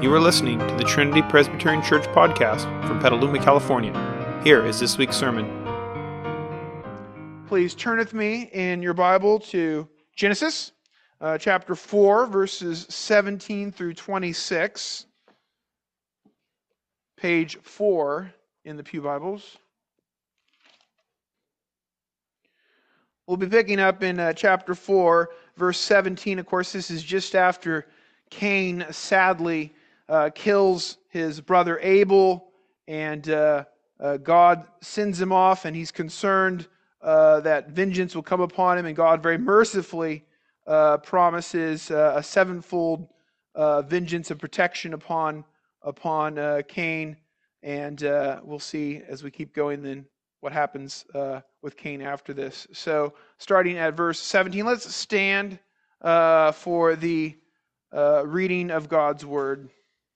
You are listening to the Trinity Presbyterian Church podcast from Petaluma, California. Here is this week's sermon. Please turn with me in your Bible to Genesis, chapter 4, verses 17 through 26. Page 4 in the Pew Bibles. We'll be picking up in chapter 4, verse 17. Of course, this is just after Cain sadly kills his brother Abel, and God sends him off, and he's concerned that vengeance will come upon him, and God very mercifully promises a sevenfold vengeance and protection upon Cain, and we'll see as we keep going then what happens with Cain after this. So, starting at verse 17, let's stand for the reading of God's Word.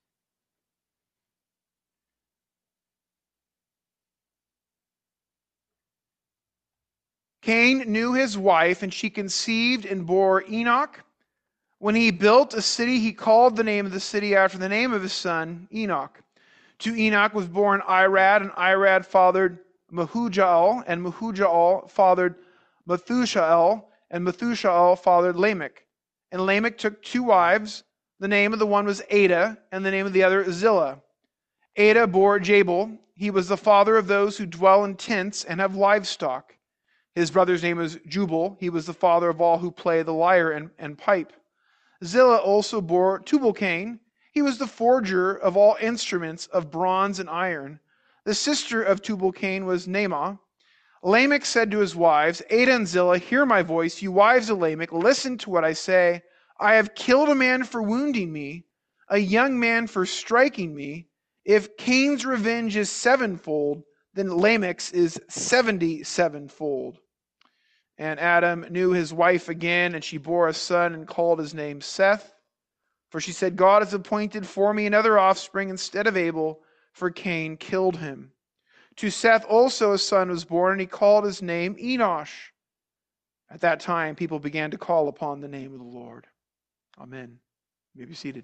Cain knew his wife, and she conceived and bore Enoch. When he built a city, he called the name of the city after the name of his son, Enoch. To Enoch was born Irad, and Irad fathered Mehujael, and Mehujael fathered Methushael, and Methushael fathered Lamech. And Lamech took two wives. The name of the one was Ada, and the name of the other Zillah. Ada bore Jabal. He was the father of those who dwell in tents and have livestock. His brother's name was Jubal. He was the father of all who play the lyre and pipe. Zillah also bore Tubal-Cain. He was the forger of all instruments of bronze and iron. The sister of Tubal-Cain was Naamah. Lamech said to his wives, Ada and Zillah, hear my voice. You wives of Lamech, listen to what I say. I have killed a man for wounding me, a young man for striking me. If Cain's revenge is sevenfold, then Lamech's is 77-fold. And Adam knew his wife again, and she bore a son and called his name Seth. For she said, God has appointed for me another offspring instead of Abel, for Cain killed him. To Seth also a son was born, and he called his name Enosh. At that time, people began to call upon the name of the Lord. Amen. You may be seated.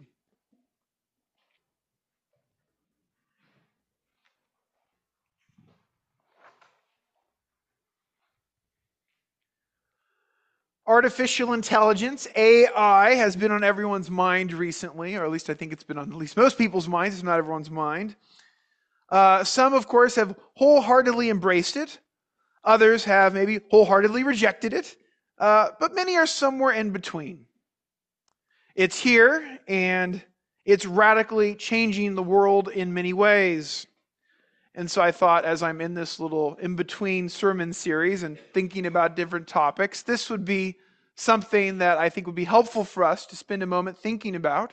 Artificial intelligence, AI, has been on everyone's mind recently, or at least I think it's been on at least most people's minds, if not everyone's mind. Some, of course, have wholeheartedly embraced it. Others have maybe wholeheartedly rejected it. But many are somewhere in between. It's here, and it's radically changing the world in many ways. And so I thought, as I'm in this little in-between sermon series and thinking about different topics, this would be something that I think would be helpful for us to spend a moment thinking about.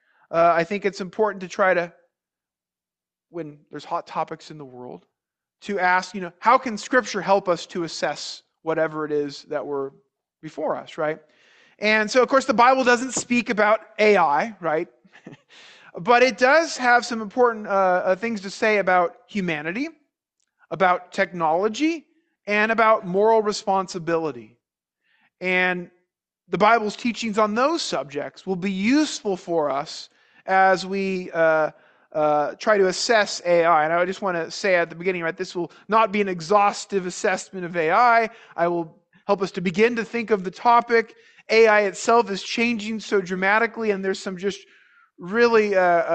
I think it's important to try to, when there's hot topics in the world, to ask, how can Scripture help us to assess whatever it is that we're before us, right? And so, of course, the Bible doesn't speak about AI, right? But it does have some important things to say about humanity, about technology, and about moral responsibility. And the Bible's teachings on those subjects will be useful for us as we try to assess AI. And I just want to say at the beginning, right, this will not be an exhaustive assessment of AI. I will help us to begin to think of the topic. AI itself is changing so dramatically, and there's some just really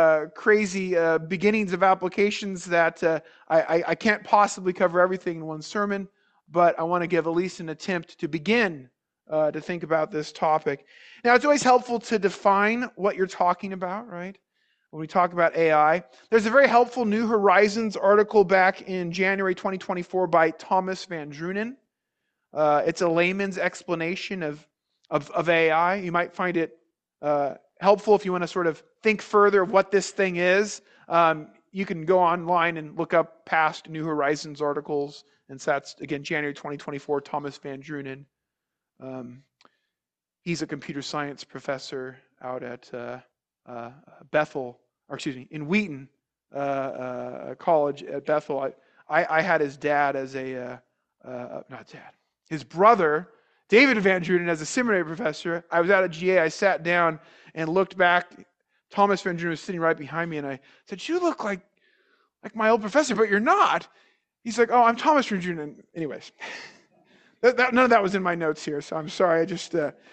crazy beginnings of applications that I can't possibly cover everything in one sermon, but I want to give at least an attempt to begin to think about this topic. Now, it's always helpful to define what you're talking about, right? When we talk about AI. There's a very helpful New Horizons article back in January 2024 by Thomas Van Drunen. It's a layman's explanation of AI. You might find it helpful if you want to sort of think further of what this thing is. You can go online and look up past New Horizons articles. And so that's, again, January 2024, Thomas Van Drunen. He's a computer science professor out at in Wheaton College at Bethel. I had his dad as his brother, David Van Drunen, as a seminary professor. I was out at GA. I sat down and looked back Thomas Van Drunen was sitting right behind me, and I said, "You look like my old professor, but you're not." He's like, "Oh, I'm Thomas Van Drunen." Anyways, none of that was in my notes here, so I'm sorry. I just,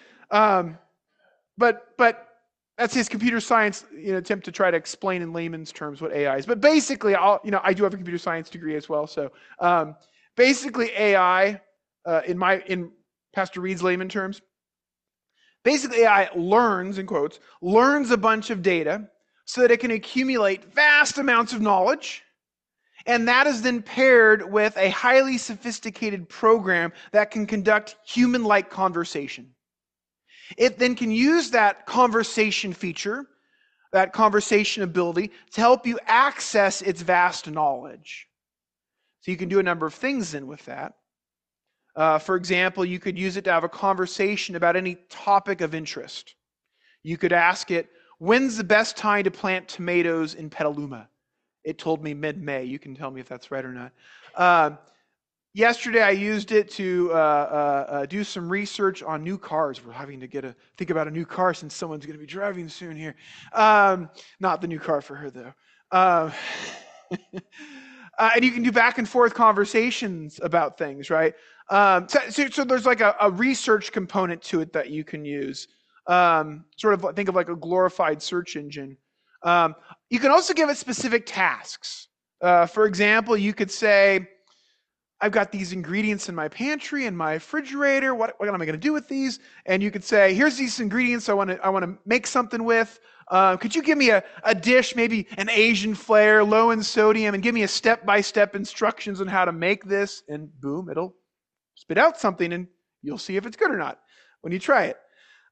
but that's his computer science attempt to try to explain in layman's terms what AI is. But basically, I do have a computer science degree as well. So basically, AI, in Pastor Reed's layman terms, basically AI learns, in quotes, learns a bunch of data so that it can accumulate vast amounts of knowledge. And that is then paired with a highly sophisticated program that can conduct human-like conversation. It then can use that conversation feature, that conversation ability, to help you access its vast knowledge. So you can do a number of things then with that. For example, you could use it to have a conversation about any topic of interest. You could ask it, when's the best time to plant tomatoes in Petaluma? It told me mid-May. You can tell me if that's right or not. Yesterday, I used it to do some research on new cars. We're having to think about a new car since someone's going to be driving soon here. Not the new car for her, though. And you can do back and forth conversations about things, right? So there's like a research component to it that you can use. Sort of think of like a glorified search engine. You can also give it specific tasks. For example, you could say, I've got these ingredients in my pantry and my refrigerator. What am I going to do with these? And you could say, here's these ingredients I want to make something with. Could you give me a dish, maybe an Asian flair, low in sodium, and give me a step-by-step instructions on how to make this? And boom, it'll spit out something, and you'll see if it's good or not when you try it.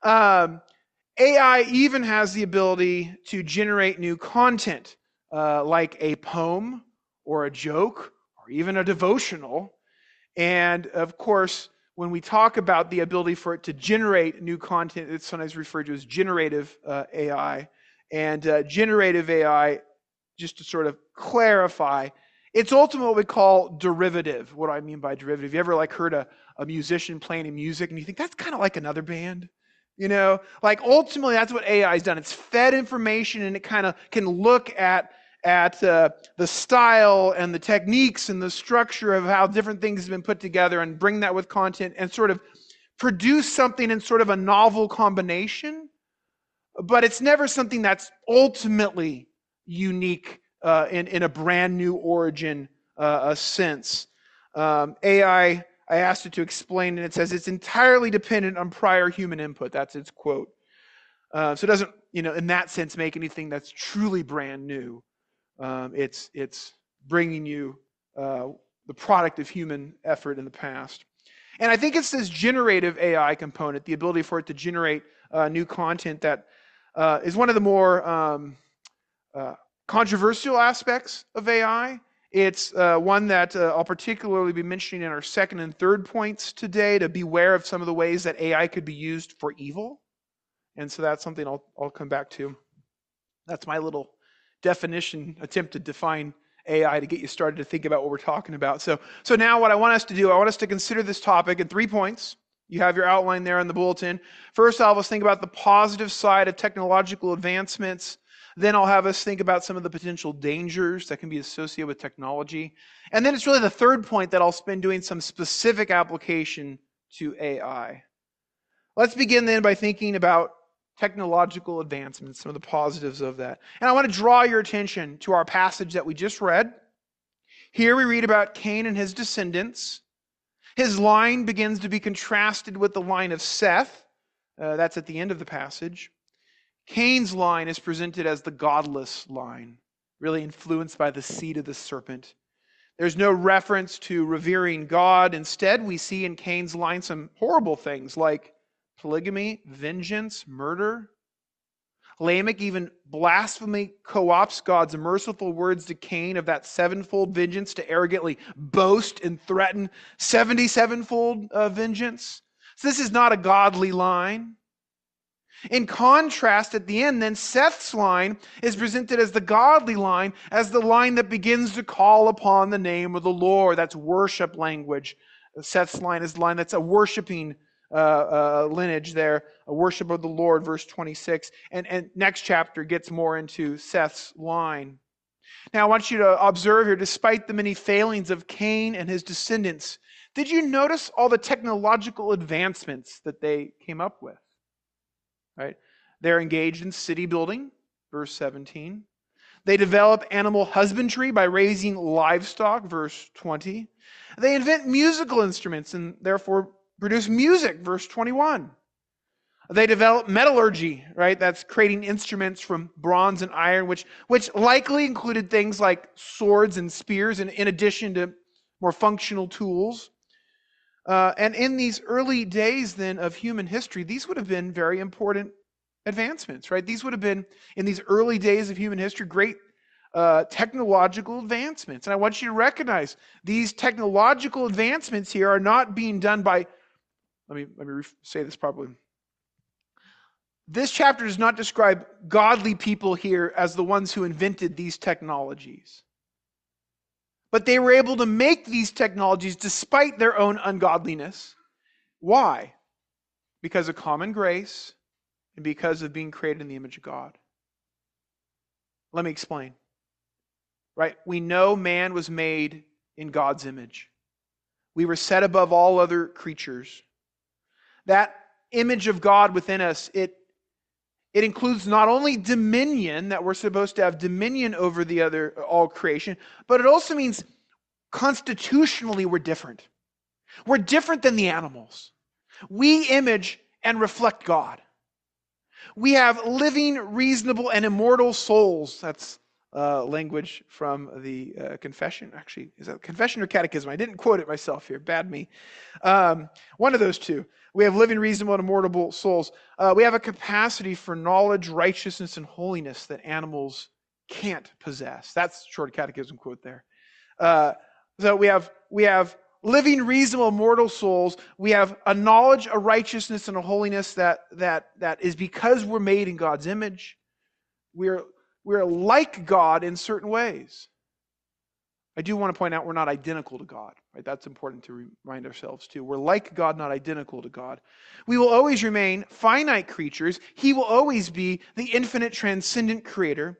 AI even has the ability to generate new content, like a poem or a joke, or even a devotional. And of course, when we talk about the ability for it to generate new content, it's sometimes referred to as generative AI. And generative AI, just to sort of clarify, it's ultimately what we call derivative. What do I mean by derivative? Have you ever heard a musician playing music and you think that's kind of like another band? Ultimately that's what AI has done. It's fed information and it kind of can look at the style and the techniques and the structure of how different things have been put together and bring that with content and sort of produce something in sort of a novel combination. But it's never something that's ultimately unique in a brand new origin sense. AI, I asked it to explain, and it says it's entirely dependent on prior human input. That's its quote. So it doesn't, in that sense, make anything that's truly brand new. It's bringing you the product of human effort in the past. And I think it's this generative AI component, the ability for it to generate new content, that is one of the more controversial aspects of AI. It's one that I'll particularly be mentioning in our second and third points today, to beware of some of the ways that AI could be used for evil. And so that's something I'll come back to. That's my little definition, attempt to define AI to get you started to think about what we're talking about. So now what I want us to do, I want us to consider this topic in 3 points. You have your outline there in the bulletin. First, I'll have us think about the positive side of technological advancements. Then I'll have us think about some of the potential dangers that can be associated with technology. And then it's really the third point that I'll spend doing some specific application to AI. Let's begin then by thinking about technological advancements, some of the positives of that. And I want to draw your attention to our passage that we just read. Here we read about Cain and his descendants. His line begins to be contrasted with the line of Seth. That's at the end of the passage. Cain's line is presented as the godless line, really influenced by the seed of the serpent. There's no reference to revering God. Instead, we see in Cain's line some horrible things like polygamy, vengeance, murder. Lamech even blasphemingly co-opts God's merciful words to Cain of that sevenfold vengeance to arrogantly boast and threaten 77-fold vengeance. So this is not a godly line. In contrast, at the end, then, Seth's line is presented as the godly line, as the line that begins to call upon the name of the Lord. That's worship language. Seth's line is the line that's a worshiping lineage there, a worship of the Lord, verse 26. And next chapter gets more into Seth's line. Now I want you to observe here, despite the many failings of Cain and his descendants, did you notice all the technological advancements that they came up with? Right? They're engaged in city building, verse 17. They develop animal husbandry by raising livestock, verse 20. They invent musical instruments and therefore produce music, verse 21. They develop metallurgy, right? That's creating instruments from bronze and iron, which likely included things like swords and spears, and in addition to more functional tools. And in these early days then of human history, these would have been very important advancements, right? These would have been, in these early days of human history, great technological advancements. And I want you to recognize these technological advancements here are not being done by, let me say this properly. This chapter does not describe godly people here as the ones who invented these technologies. But they were able to make these technologies despite their own ungodliness. Why? Because of common grace and because of being created in the image of God. Let me explain. Right? We know man was made in God's image. We were set above all other creatures. That image of God within us, it includes not only dominion, that we're supposed to have dominion over all creation, but it also means constitutionally we're different. We're different than the animals. We image and reflect God. We have living, reasonable, and immortal souls. That's language from the confession. Actually, is that confession or catechism? I didn't quote it myself here. Bad me. One of those two. We have living, reasonable, and immortal souls. We have a capacity for knowledge, righteousness, and holiness that animals can't possess. That's a short catechism quote there. So we have living, reasonable, immortal souls. We have a knowledge, a righteousness, and a holiness that is because we're made in God's image. We're like God in certain ways. I do want to point out we're not identical to God. Right? That's important to remind ourselves too. We're like God, not identical to God. We will always remain finite creatures. He will always be the infinite, transcendent creator.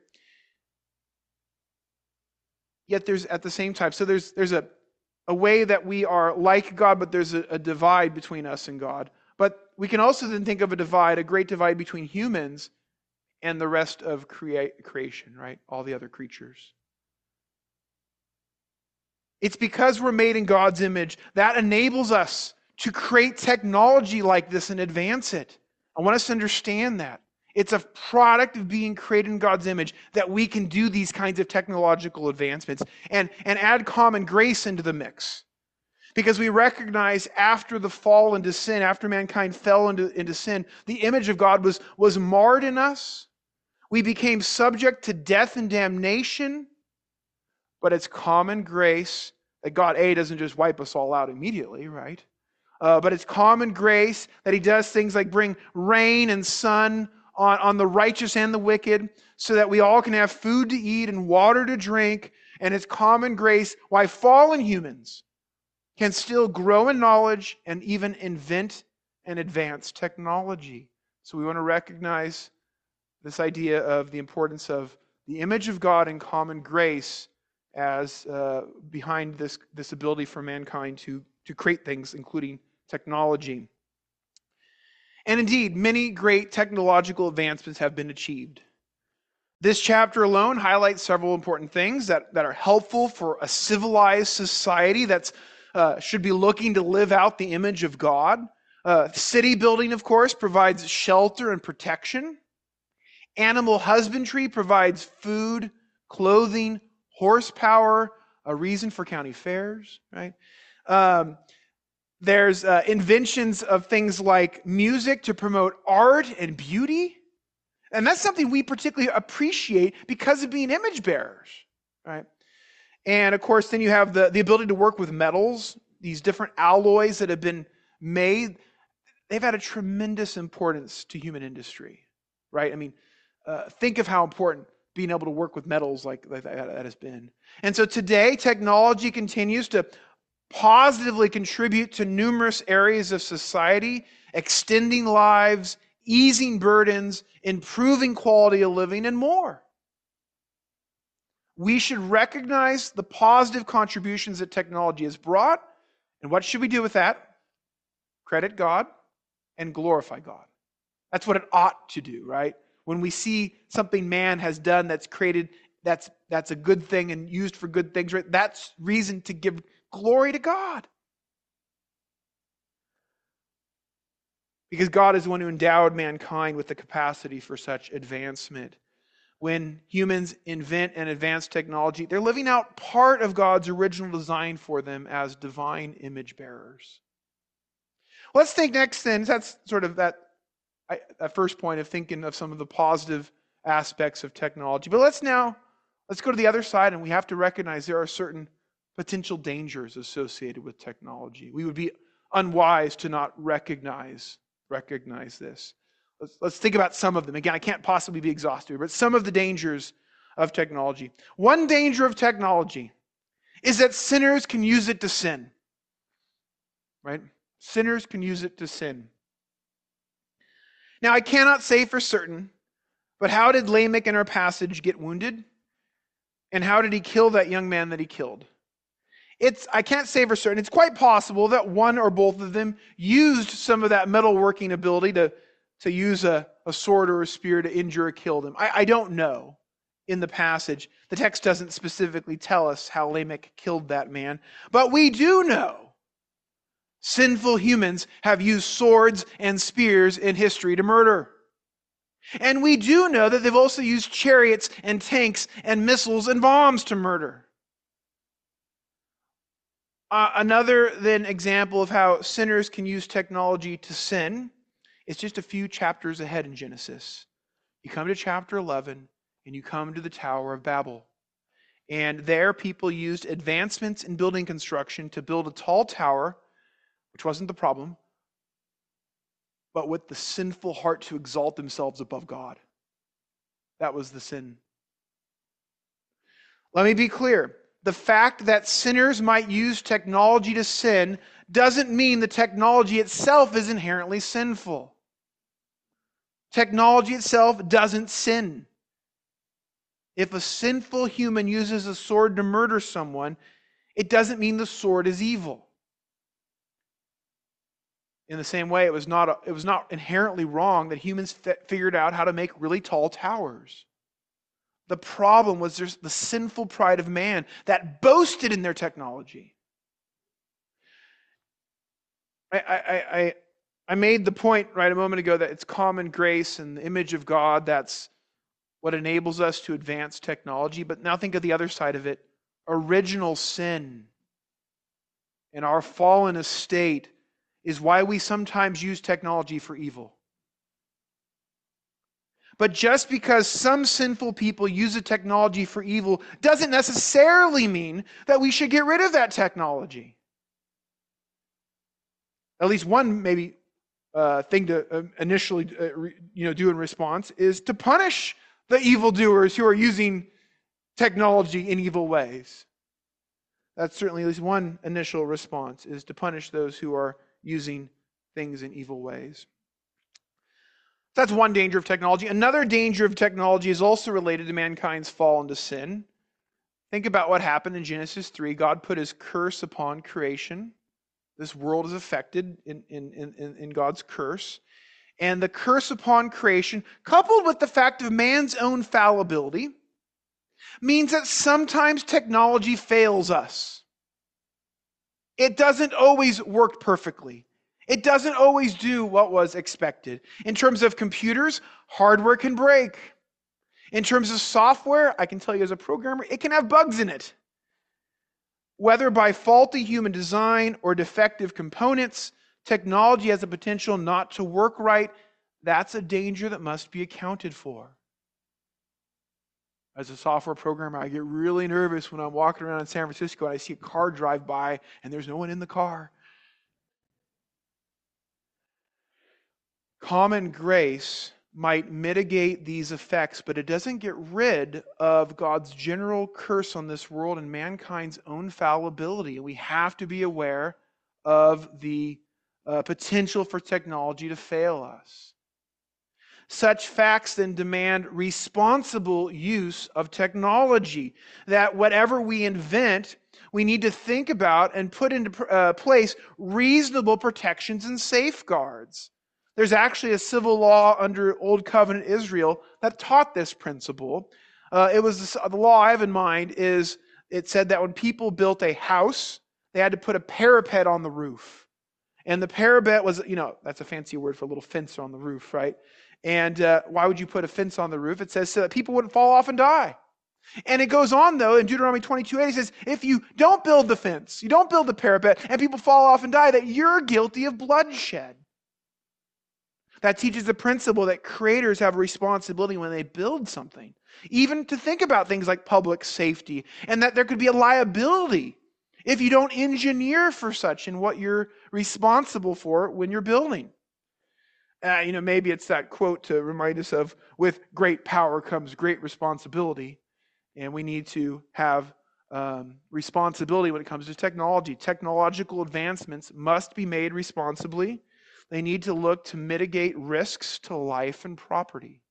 Yet there's at the same time, so there's a way that we are like God, but there's a divide between us and God. But we can also then think of a great divide between humans and the rest of creation, right? All the other creatures. It's because we're made in God's image that enables us to create technology like this and advance it. I want us to understand that. It's a product of being created in God's image that we can do these kinds of technological advancements and add common grace into the mix. Because we recognize after the fall into sin, after mankind fell into sin, the image of God was marred in us. We became subject to death and damnation. But it's common grace that God, doesn't just wipe us all out immediately, right? But it's common grace that He does things like bring rain and sun on the righteous and the wicked so that we all can have food to eat and water to drink. And it's common grace why fallen humans can still grow in knowledge and even invent and advance technology. So we want to recognize this idea of the importance of the image of God and common grace as behind this ability for mankind to create things, including technology. And indeed, many great technological advancements have been achieved. This chapter alone highlights several important things that are helpful for a civilized society that should be looking to live out the image of God. City building, of course, provides shelter and protection. Animal husbandry provides food, clothing, horsepower, a reason for county fairs, right? There's inventions of things like music to promote art and beauty. And that's something we particularly appreciate because of being image bearers, right? And of course, then you have the ability to work with metals, these different alloys that have been made. They've had a tremendous importance to human industry, right? I mean, think of how important being able to work with metals like that has been. And so today, technology continues to positively contribute to numerous areas of society, extending lives, easing burdens, improving quality of living, and more. We should recognize the positive contributions that technology has brought. And what should we do with that? Credit God and glorify God. That's what it ought to do, right? When we see something man has done that's created, that's a good thing and used for good things, right? That's reason to give glory to God. Because God is the one who endowed mankind with the capacity for such advancement. When humans invent and advance technology, they're living out part of God's original design for them as divine image bearers. Let's think next then, that's sort of that first point of thinking of some of the positive aspects of technology. But let's go to the other side, and we have to recognize there are certain potential dangers associated with technology. We would be unwise to not recognize this. Let's think about some of them. Again, I can't possibly be exhaustive, but some of the dangers of technology. One danger of technology is that sinners can use it to sin. Right? Sinners can use it to sin. Now, I cannot say for certain, but how did Lamech in our passage get wounded? And how did he kill that young man that he killed? I can't say for certain. It's quite possible that one or both of them used some of that metalworking ability to use a sword or a spear to injure or kill them. I don't know in the passage. The text doesn't specifically tell us how Lamech killed that man. But we do know sinful humans have used swords and spears in history to murder. And we do know that they've also used chariots and tanks and missiles and bombs to murder. Another then example of how sinners can use technology to sin is just a few chapters ahead in Genesis. You come to chapter 11 and you come to the Tower of Babel. And there people used advancements in building construction to build a tall tower, which wasn't the problem, but with the sinful heart to exalt themselves above God. That was the sin. Let me be clear. The fact that sinners might use technology to sin doesn't mean the technology itself is inherently sinful. Technology itself doesn't sin. If a sinful human uses a sword to murder someone, it doesn't mean the sword is evil. In the same way, it was not inherently wrong that humans figured out how to make really tall towers. The problem was there's the sinful pride of man that boasted in their technology. I made the point right a moment ago that it's common grace and the image of God that's what enables us to advance technology. But now think of the other side of it. Original sin in our fallen estate is why we sometimes use technology for evil. But just because some sinful people use a technology for evil doesn't necessarily mean that we should get rid of that technology. At least one maybe thing to initially do in response is to punish the evildoers who are using technology in evil ways. That's certainly at least one initial response, is to punish those who are using things in evil ways. That's one danger of technology. Another danger of technology is also related to mankind's fall into sin. Think about what happened in Genesis 3. God put his curse upon creation. This world is affected in God's curse. And the curse upon creation, coupled with the fact of man's own fallibility, means that sometimes technology fails us. It doesn't always work perfectly. It doesn't always do what was expected. In terms of computers, hardware can break. In terms of software, I can tell you as a programmer, it can have bugs in it. Whether by faulty human design or defective components, technology has the potential not to work right. That's a danger that must be accounted for. As a software programmer, I get really nervous when I'm walking around in San Francisco and I see a car drive by and there's no one in the car. Common grace might mitigate these effects, but it doesn't get rid of God's general curse on this world and mankind's own fallibility. We have to be aware of the potential for technology to fail us. Such facts then demand responsible use of technology, that whatever we invent, we need to think about and put into place reasonable protections and safeguards. There's actually a civil law under Old Covenant Israel that taught this principle. The law I have in mind is it said that when people built a house, they had to put a parapet on the roof. And the parapet was, that's a fancy word for a little fence on the roof, right? And why would you put a fence on the roof? It says so that people wouldn't fall off and die. And it goes on, though, in Deuteronomy 22:8, it says, if you don't build the fence, you don't build the parapet, and people fall off and die, that you're guilty of bloodshed. That teaches the principle that creators have a responsibility when they build something, even to think about things like public safety, and that there could be a liability if you don't engineer for such and what you're responsible for when you're building. Maybe it's that quote to remind us of, with great power comes great responsibility. And we need to have responsibility when it comes to technology. Technological advancements must be made responsibly. They need to look to mitigate risks to life and property.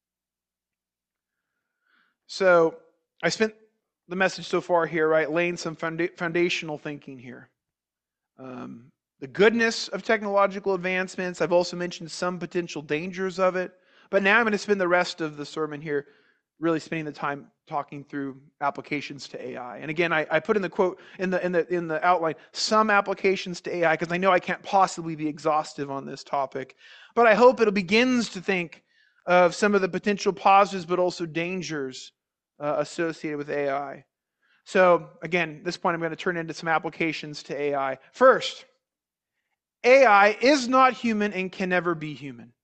So I spent the message so far here, right, laying some foundational thinking here. The goodness of technological advancements. I've also mentioned some potential dangers of it. But now I'm going to spend the rest of the sermon here really spending the time talking through applications to AI. And again, I put in the quote in the outline some applications to AI, because I know I can't possibly be exhaustive on this topic. But I hope it begins to think of some of the potential positives but also dangers associated with AI. So again, at this point I'm going to turn into some applications to AI. First, AI is not human and can never be human.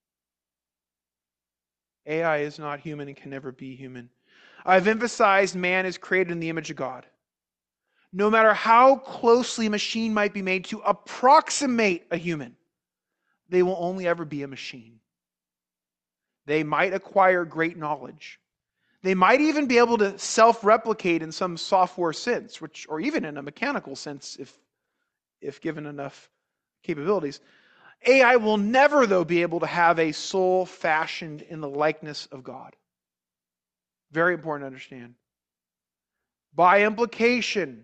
AI is not human and can never be human. I've emphasized man is created in the image of God. No matter how closely a machine might be made to approximate a human, they will only ever be a machine. They might acquire great knowledge. They might even be able to self-replicate in some software sense, or even in a mechanical sense if given enough capabilities. AI will never, though, be able to have a soul fashioned in the likeness of God. Very important to understand. By implication,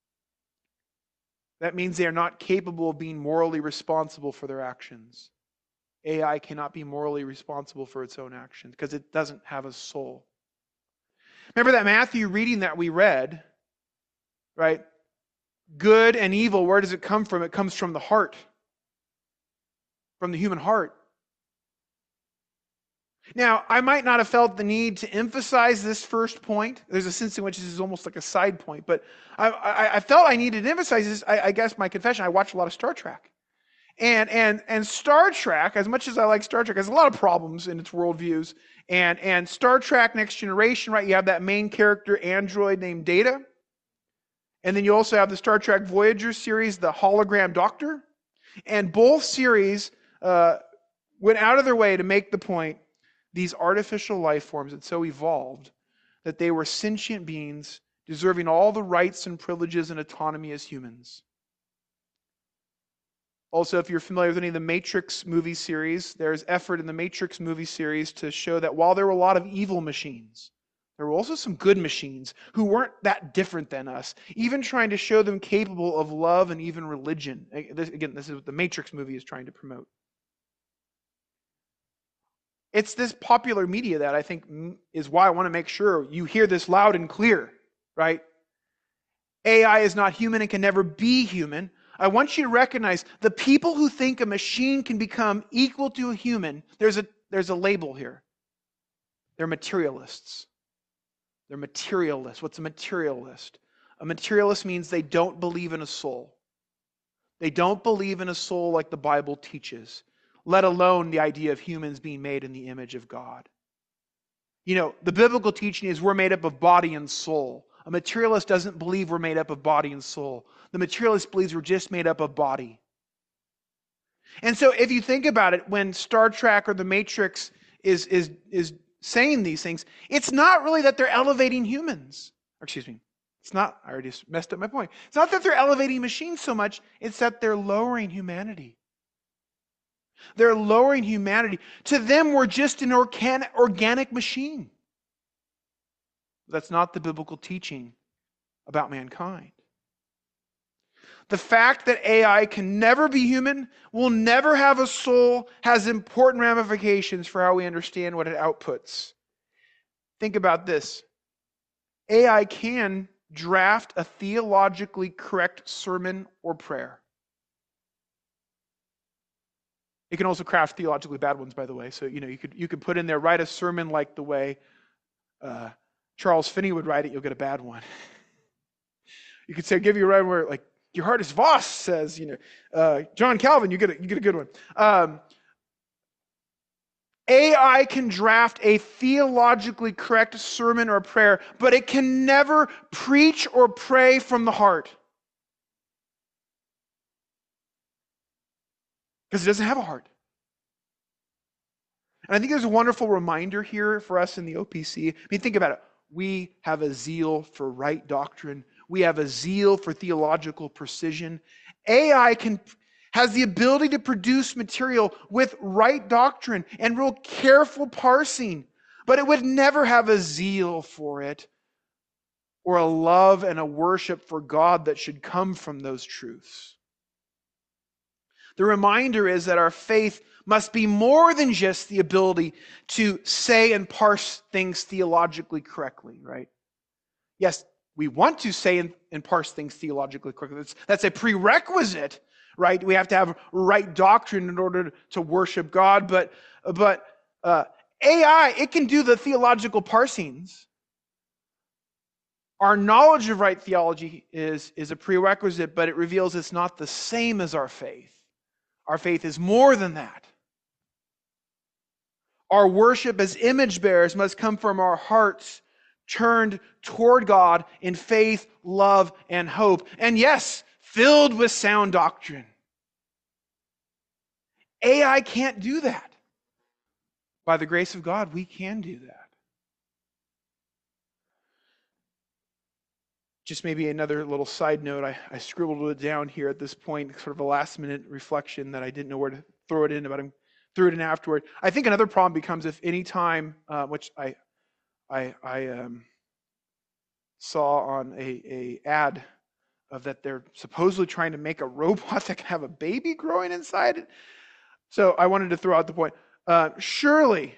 that means they are not capable of being morally responsible for their actions. AI cannot be morally responsible for its own actions because it doesn't have a soul. Remember that Matthew reading that we read, right? Good and evil, where does it come from? It comes from the heart. From the human heart. Now, I might not have felt the need to emphasize this first point. There's a sense in which this is almost like a side point, but I felt I needed to emphasize this. I guess my confession, I watched a lot of Star Trek. And Star Trek, as much as I like Star Trek, has a lot of problems in its worldviews. And Star Trek Next Generation, right, you have that main character android named Data. And then you also have the Star Trek Voyager series, the Hologram Doctor. And both series went out of their way to make the point, these artificial life forms had so evolved that they were sentient beings deserving all the rights and privileges and autonomy as humans. Also, if you're familiar with any of the Matrix movie series, there's effort in the Matrix movie series to show that while there were a lot of evil machines, there were also some good machines who weren't that different than us, even trying to show them capable of love and even religion. This is what the Matrix movie is trying to promote. It's this popular media that I think is why I want to make sure you hear this loud and clear, right? AI is not human and can never be human. I want you to recognize the people who think a machine can become equal to a human, there's a label here. They're materialists. They're materialists. What's a materialist? A materialist means they don't believe in a soul. They don't believe in a soul like the Bible teaches, let alone the idea of humans being made in the image of God. The biblical teaching is we're made up of body and soul. A materialist doesn't believe we're made up of body and soul. The materialist believes we're just made up of body. And so if you think about it, when Star Trek or The Matrix is saying these things, it's not really that they're elevating humans. Or excuse me, it's not, I already messed up my point. It's not that they're elevating machines so much, it's that they're lowering humanity. They're lowering humanity. To them, we're just an organic machine. That's not the biblical teaching about mankind. The fact that AI can never be human, will never have a soul, has important ramifications for how we understand what it outputs. Think about this. AI can draft a theologically correct sermon or prayer. It can also craft theologically bad ones, by the way. So, you could put in there, write a sermon like the way Charles Finney would write it, you'll get a bad one. You could say, give you a right word, like, your heart is Voss says, John Calvin, you get a good one. AI can draft a theologically correct sermon or prayer, but it can never preach or pray from the heart. Because it doesn't have a heart. And I think there's a wonderful reminder here for us in the OPC. I mean, think about it. We have a zeal for right doctrine. We have a zeal for theological precision. AI has the ability to produce material with right doctrine and real careful parsing, but it would never have a zeal for it or a love and a worship for God that should come from those truths. The reminder is that our faith must be more than just the ability to say and parse things theologically correctly, right? Yes, we want to say and parse things theologically correctly. That's a prerequisite, right? We have to have right doctrine in order to worship God. But AI, it can do the theological parsings. Our knowledge of right theology is a prerequisite, but it reveals it's not the same as our faith. Our faith is more than that. Our worship as image bearers must come from our hearts turned toward God in faith, love, and hope. And yes, filled with sound doctrine. AI can't do that. By the grace of God, we can do that. Just maybe another little side note, I scribbled it down here at this point, sort of a last minute reflection that I didn't know where to throw it in, but I threw it in afterward. I think another problem becomes if any time, which I saw on a ad of that they're supposedly trying to make a robot that can have a baby growing inside it. So I wanted to throw out the point. Surely,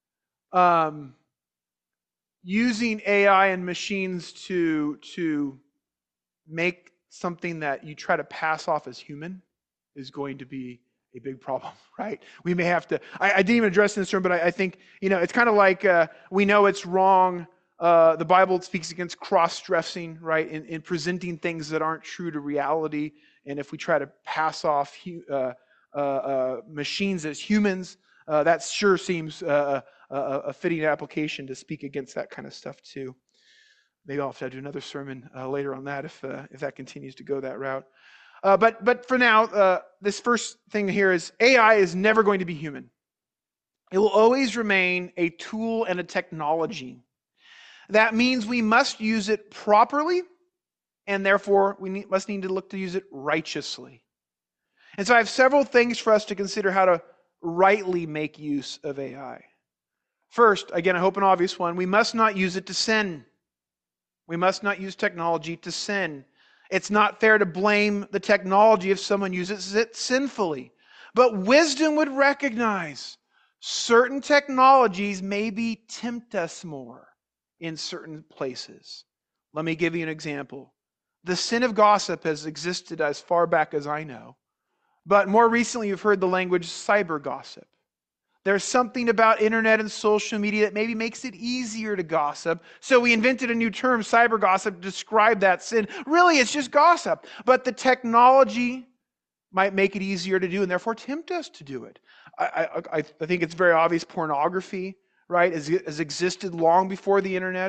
using AI and machines to make something that you try to pass off as human is going to be a big problem, right? We may have to, I didn't even address in this term, but I think, it's kind of like we know it's wrong. The Bible speaks against cross-dressing, right? In presenting things that aren't true to reality. And if we try to pass off machines as humans, that sure seems a fitting application to speak against that kind of stuff too. Maybe I'll have to do another sermon later on that if that continues to go that route. But for now, this first thing here is AI is never going to be human. It will always remain a tool and a technology. That means we must use it properly, and therefore we must need to look to use it righteously. And so I have several things for us to consider how to rightly make use of AI. First, again, I hope an obvious one, we must not use it to sin. We must not use technology to sin. It's not fair to blame the technology if someone uses it sinfully. But wisdom would recognize certain technologies maybe tempt us more in certain places. Let me give you an example. The sin of gossip has existed as far back as I know. But more recently, you've heard the language cyber gossip. There's something about internet and social media that maybe makes it easier to gossip. So we invented a new term, cyber gossip, to describe that sin. Really, it's just gossip. But the technology might make it easier to do and therefore tempt us to do it. I think it's very obvious pornography, right, has existed long before the internet.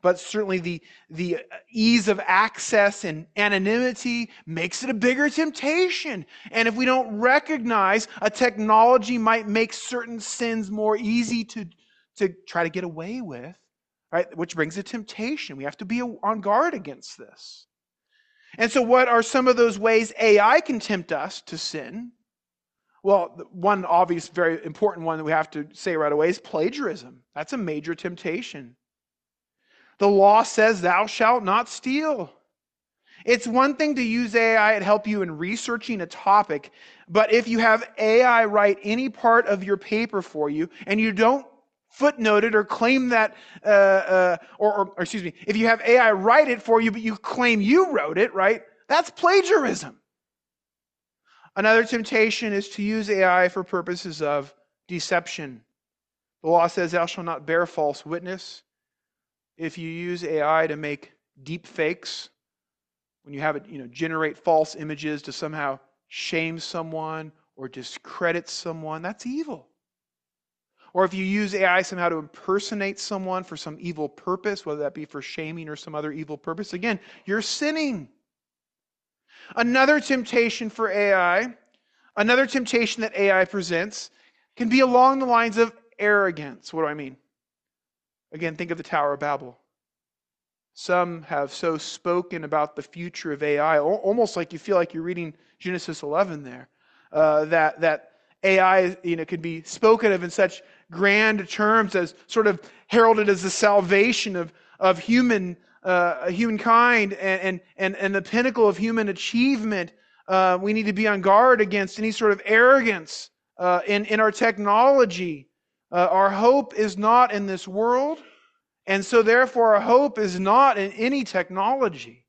but certainly the ease of access and anonymity makes it a bigger temptation. And if we don't recognize a technology might make certain sins more easy to try to get away with, right? Which brings a temptation. We have to be on guard against this. And so what are some of those ways AI can tempt us to sin? Well, one obvious, very important one that we have to say right away is plagiarism. That's a major temptation. The law says thou shalt not steal. It's one thing to use AI to help you in researching a topic, but if you have AI write any part of your paper for you and you don't footnote it or claim that, or excuse me, if you have AI write it for you but you claim you wrote it, right? That's plagiarism. Another temptation is to use AI for purposes of deception. The law says thou shalt not bear false witness. If you use AI to make deep fakes, when you have it, generate false images to somehow shame someone or discredit someone, that's evil. Or if you use AI somehow to impersonate someone for some evil purpose, whether that be for shaming or some other evil purpose, again, you're sinning. Another temptation for AI, another temptation that AI presents can be along the lines of arrogance. What do I mean? Again, think of the Tower of Babel. Some have so spoken about the future of AI, almost like you feel like you're reading Genesis 11 there, that AI could be spoken of in such grand terms as sort of heralded as the salvation of humankind and the pinnacle of human achievement. We need to be on guard against any sort of arrogance in our technology. Our hope is not in this world, and so therefore our hope is not in any technology.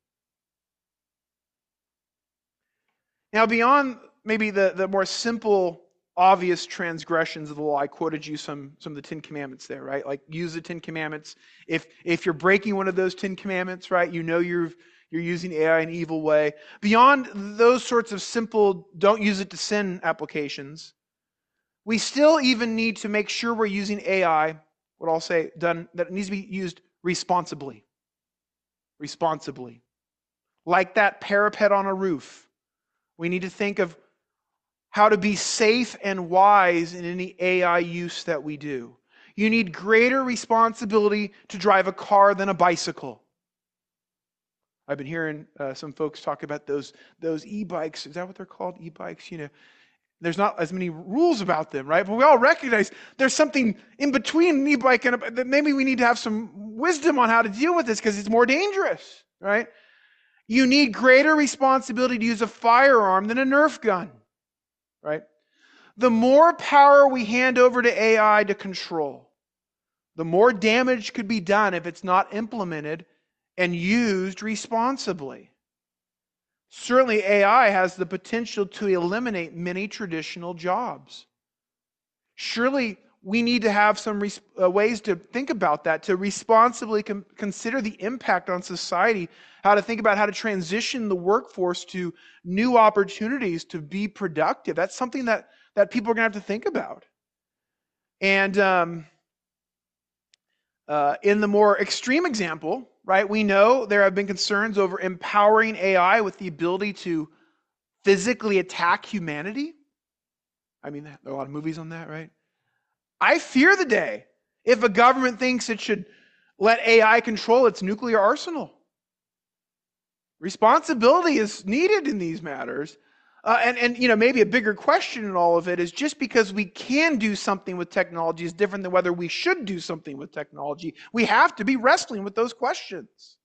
Now, beyond maybe the more simple, obvious transgressions of the law, I quoted you some of the Ten Commandments there, right? Like use the Ten Commandments. If you're breaking one of those Ten Commandments, right, you're using AI in an evil way. Beyond those sorts of simple don't use it to sin applications, we still even need to make sure we're using AI, what I'll say, that it needs to be used responsibly. Responsibly. Like that parapet on a roof. We need to think of how to be safe and wise in any AI use that we do. You need greater responsibility to drive a car than a bicycle. I've been hearing some folks talk about those e-bikes. Is that what they're called? E-bikes? There's not as many rules about them, right? But we all recognize there's something in between an e-bike and that maybe we need to have some wisdom on how to deal with this because it's more dangerous, right? You need greater responsibility to use a firearm than a Nerf gun, right? The more power we hand over to AI to control, the more damage could be done if it's not implemented and used responsibly. Certainly, AI has the potential to eliminate many traditional jobs. Surely, we need to have some ways to think about that, to responsibly consider the impact on society, how to think about how to transition the workforce to new opportunities to be productive. That's something that people are going to have to think about. And in the more extreme example, right, we know there have been concerns over empowering AI with the ability to physically attack humanity. I mean, there are a lot of movies on that, right? I fear the day if a government thinks it should let AI control its nuclear arsenal. Responsibility is needed in these matters. And maybe a bigger question in all of it is just because we can do something with technology is different than whether we should do something with technology. We have to be wrestling with those questions.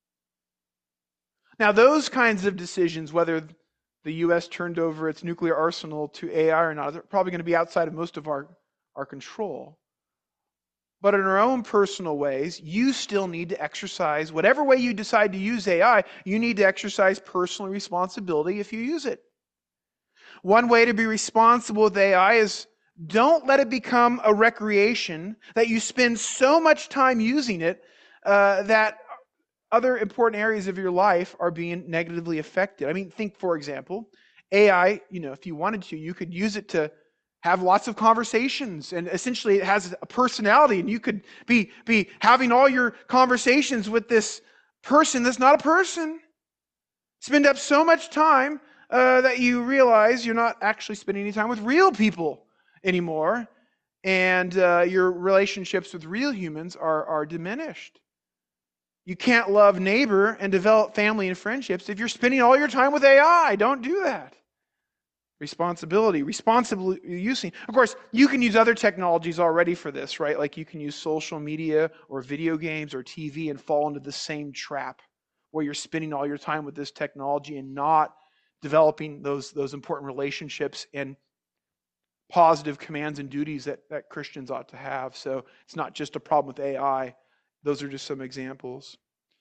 Now, those kinds of decisions, whether the U.S. turned over its nuclear arsenal to AI or not, are probably going to be outside of most of our control. But in our own personal ways, you still need to exercise, whatever way you decide to use AI, you need to exercise personal responsibility if you use it. One way to be responsible with AI is don't let it become a recreation that you spend so much time using it that other important areas of your life are being negatively affected. I mean, think, for example, AI, if you wanted to, you could use it to have lots of conversations, and essentially it has a personality, and you could be having all your conversations with this person that's not a person. Spend up so much time that you realize you're not actually spending any time with real people anymore, and your relationships with real humans are diminished. You can't love neighbor and develop family and friendships if you're spending all your time with AI. Don't do that. Responsible using. Of course, you can use other technologies already for this, right? Like you can use social media or video games or TV and fall into the same trap where you're spending all your time with this technology and not developing those important relationships and positive commands and duties that Christians ought to have. So it's not just a problem with AI. Those are just some examples.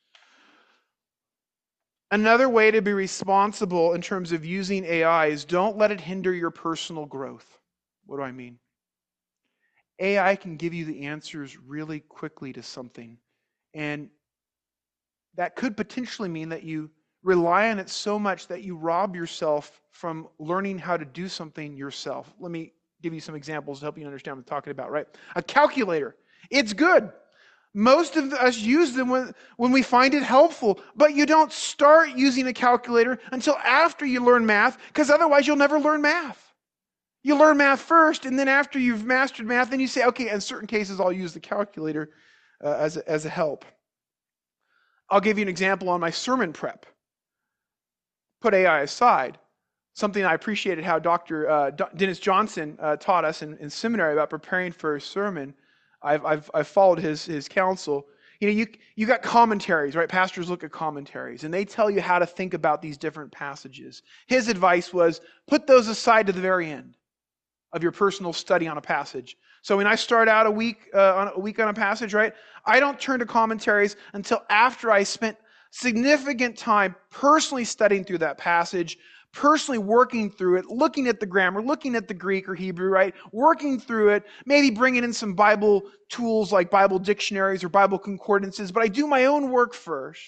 Another way to be responsible in terms of using AI is don't let it hinder your personal growth. What do I mean? AI can give you the answers really quickly to something. And that could potentially mean that you rely on it so much that you rob yourself from learning how to do something yourself. Let me give you some examples to help you understand what I'm talking about, right? A calculator. It's good. Most of us use them when we find it helpful, but you don't start using a calculator until after you learn math, because otherwise you'll never learn math. You learn math first, and then after you've mastered math, then you say, okay, in certain cases I'll use the calculator as a help. I'll give you an example on my sermon prep. Put AI aside. Something I appreciated how Dr. Dennis Johnson taught us in seminary about preparing for a sermon. I've followed his counsel. You got commentaries, right? Pastors look at commentaries, and they tell you how to think about these different passages. His advice was, put those aside to the very end of your personal study on a passage. So when I start out a week on a passage, right, I don't turn to commentaries until after I spent significant time personally studying through that passage, personally working through it, looking at the grammar, looking at the Greek or Hebrew, right? Working through it, maybe bringing in some Bible tools like Bible dictionaries or Bible concordances, but I do my own work first.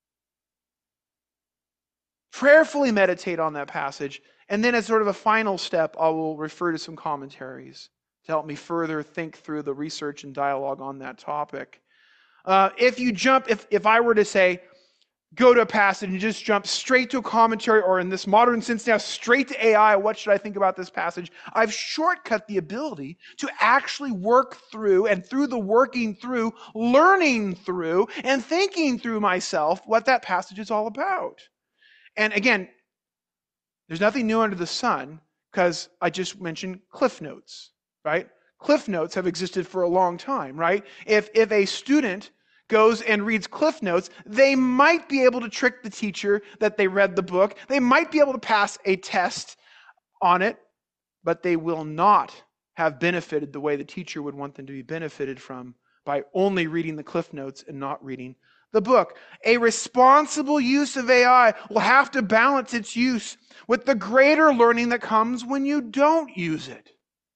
Prayerfully meditate on that passage, and then as sort of a final step, I will refer to some commentaries to help me further think through the research and dialogue on that topic. If I were to say, go to a passage and just jump straight to a commentary, or in this modern sense now, straight to AI, what should I think about this passage? I've shortcut the ability to actually work through, and through the working through, learning through, and thinking through myself what that passage is all about. And again, there's nothing new under the sun, because I just mentioned Cliff Notes, right? Cliff Notes have existed for a long time, right? If a student goes and reads Cliff Notes, they might be able to trick the teacher that they read the book. They might be able to pass a test on it, but they will not have benefited the way the teacher would want them to be benefited from by only reading the Cliff Notes and not reading the book. A responsible use of AI will have to balance its use with the greater learning that comes when you don't use it.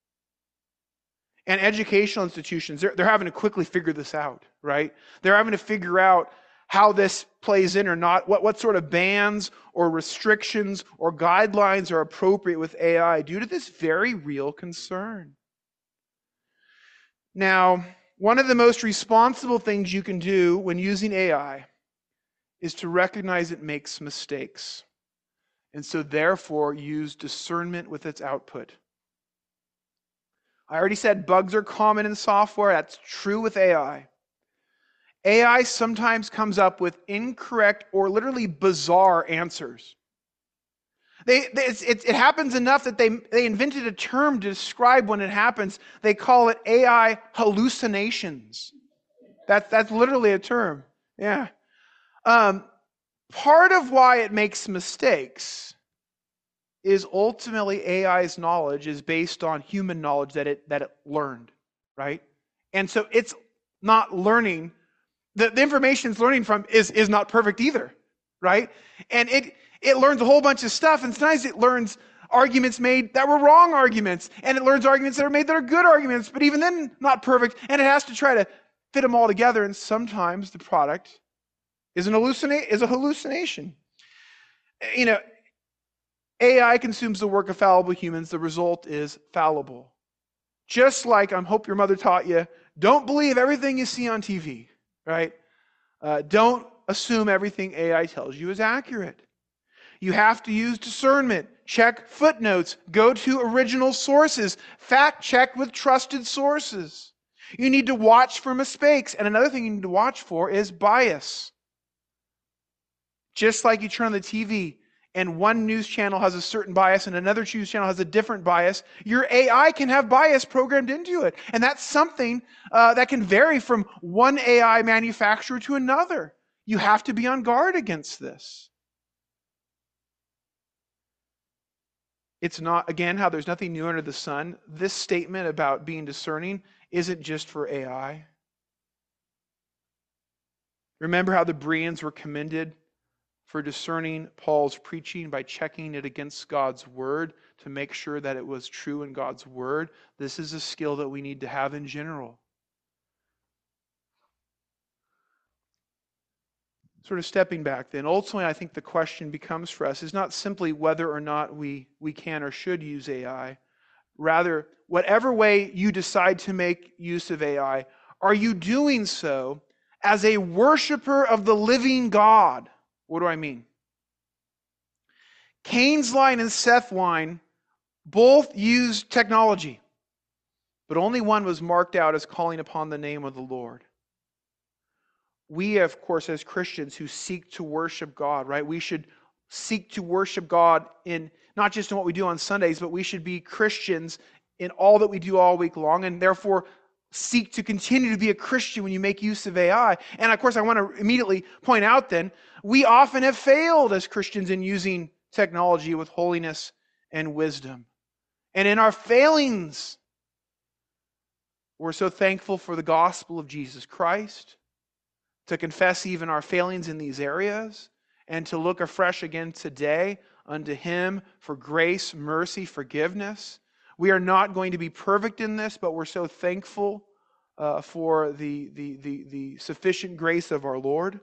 And educational institutions, they're having to quickly figure this out, right? They're having to figure out how this plays in or not, what sort of bans or restrictions or guidelines are appropriate with AI due to this very real concern. Now, one of the most responsible things you can do when using AI is to recognize it makes mistakes, and so therefore use discernment with its output. I already said bugs are common in software. That's true with AI. AI sometimes comes up with incorrect or literally bizarre answers. It happens enough that they invented a term to describe when it happens. They call it AI hallucinations. That's literally a term. Yeah. Part of why it makes mistakes is ultimately AI's knowledge is based on human knowledge that it learned, right? And so it's not learning, the information it's learning from is not perfect either, right? And it learns a whole bunch of stuff, and sometimes it learns arguments made that were wrong arguments, and it learns arguments that are made that are good arguments, but even then not perfect, and it has to try to fit them all together, and sometimes the product is a hallucination. You know, AI consumes the work of fallible humans. The result is fallible. Just like I hope your mother taught you, don't believe everything you see on TV, right? Don't assume everything AI tells you is accurate. You have to use discernment. Check footnotes. Go to original sources. Fact check with trusted sources. You need to watch for mistakes. And another thing you need to watch for is bias. Just like you turn on the TV and one news channel has a certain bias and another news channel has a different bias, your AI can have bias programmed into it. And that's something that can vary from one AI manufacturer to another. You have to be on guard against this. It's not, again, how there's nothing new under the sun. This statement about being discerning isn't just for AI. Remember how the Bereans were commended for discerning Paul's preaching by checking it against God's word to make sure that it was true in God's word. This is a skill that we need to have in general. Sort of stepping back then, ultimately I think the question becomes for us is not simply whether or not we can or should use AI. Rather, whatever way you decide to make use of AI, are you doing so as a worshiper of the living God? What do I mean? Cain's line and Seth's line both used technology, but only one was marked out as calling upon the name of the Lord. We, of course, as Christians who seek to worship God, right? We should seek to worship God in not just in what we do on Sundays, but we should be Christians in all that we do all week long, and therefore seek to continue to be a Christian when you make use of AI. And of course, I want to immediately point out then, we often have failed as Christians in using technology with holiness and wisdom. And in our failings, we're so thankful for the gospel of Jesus Christ, to confess even our failings in these areas, and to look afresh again today unto Him for grace, mercy, forgiveness. We are not going to be perfect in this, but we're so thankful for the sufficient grace of our Lord.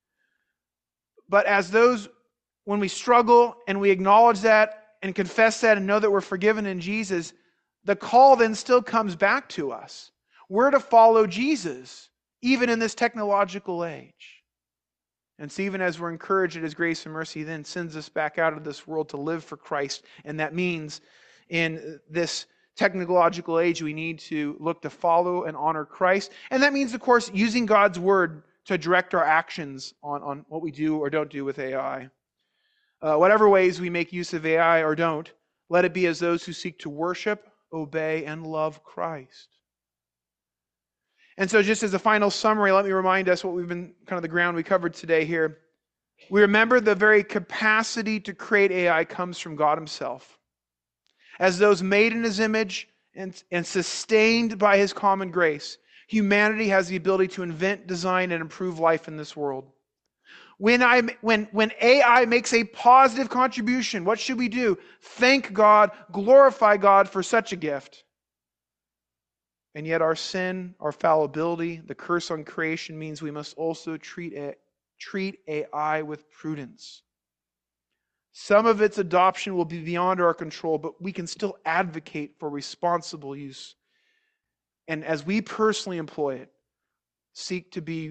But as those, when we struggle and we acknowledge that and confess that and know that we're forgiven in Jesus, the call then still comes back to us. We're to follow Jesus, even in this technological age. And so even as we're encouraged at His grace and mercy, then sends us back out of this world to live for Christ. And that means in this technological age, we need to look to follow and honor Christ. And that means, of course, using God's Word to direct our actions on what we do or don't do with AI. Whatever ways we make use of AI or don't, let it be as those who seek to worship, obey, and love Christ. And so just as a final summary, let me remind us what we've been, kind of the ground we covered today here. We remember the very capacity to create AI comes from God Himself. As those made in His image and sustained by His common grace, humanity has the ability to invent, design, and improve life in this world. When AI makes a positive contribution, what should we do? Thank God, glorify God for such a gift. And yet our sin, our fallibility, the curse on creation means we must also treat AI with prudence. Some of its adoption will be beyond our control, but we can still advocate for responsible use. And as we personally employ it, seek to be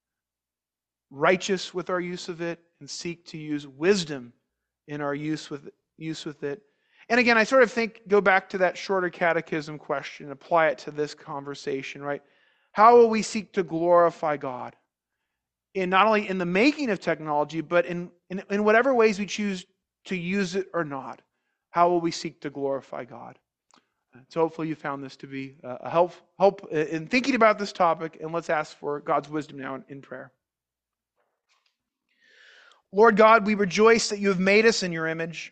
righteous with our use of it and seek to use wisdom in our use with it. And again, I sort of go back to that shorter catechism question, apply it to this conversation, right? How will we seek to glorify God? In not only in the making of technology, but in whatever ways we choose to use it or not. How will we seek to glorify God? So hopefully you found this to be a help in thinking about this topic, and let's ask for God's wisdom now in prayer. Lord God, we rejoice that you have made us in your image.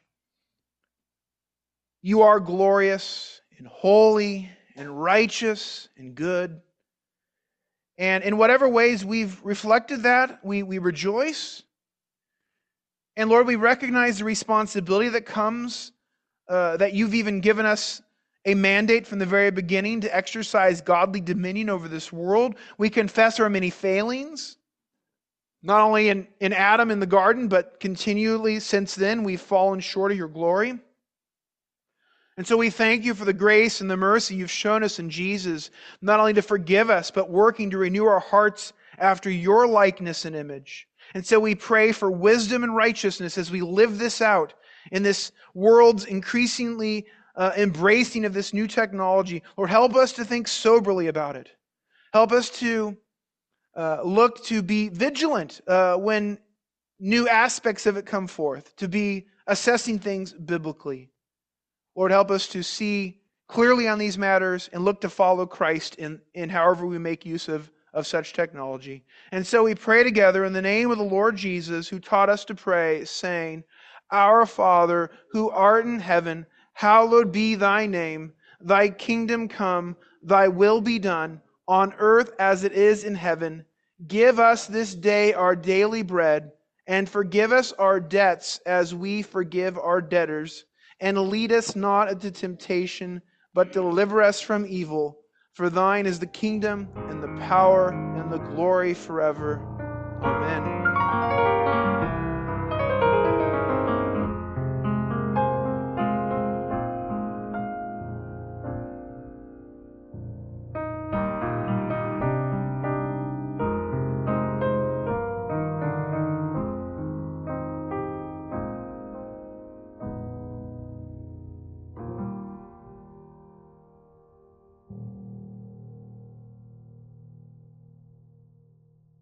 You are glorious and holy and righteous and good. And in whatever ways we've reflected that, we rejoice. And Lord, we recognize the responsibility that comes, that you've even given us a mandate from the very beginning to exercise godly dominion over this world. We confess our many failings, Not only in Adam in the garden, but continually since then, we've fallen short of your glory. And so we thank you for the grace and the mercy you've shown us in Jesus, not only to forgive us, but working to renew our hearts after your likeness and image. And so we pray for wisdom and righteousness as we live this out in this world's increasingly embracing of this new technology. Lord, help us to think soberly about it. Help us to look to be vigilant when new aspects of it come forth, to be assessing things biblically. Lord, help us to see clearly on these matters and look to follow Christ in however we make use of such technology. And so we pray together in the name of the Lord Jesus, who taught us to pray, saying, Our Father, who art in heaven, hallowed be thy name. Thy kingdom come, thy will be done, on earth as it is in heaven. Give us this day our daily bread, and forgive us our debts as we forgive our debtors. And lead us not into temptation, but deliver us from evil. For thine is the kingdom, and the power, and the glory forever. Amen.